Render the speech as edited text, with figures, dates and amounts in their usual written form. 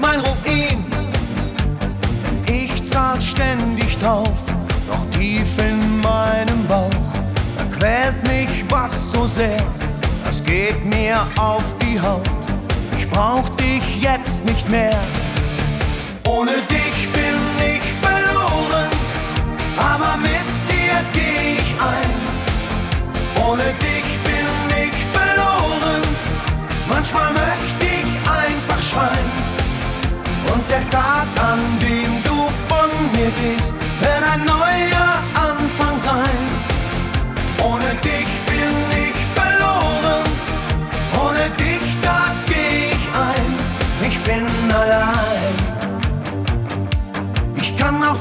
mein Ruin. Ich zahl ständig drauf, noch tief in meinem Bauch. Da quält mich was so sehr, das geht mir auf die Haut. Ich brauch dich jetzt nicht mehr. Ohne dich bin ich verloren, aber mit dir geh ich ein. Ohne dich bin ich verloren, manchmal möchte ich einfach schreien. Und der Tag, an dem du von mir gehst, wird ein neuer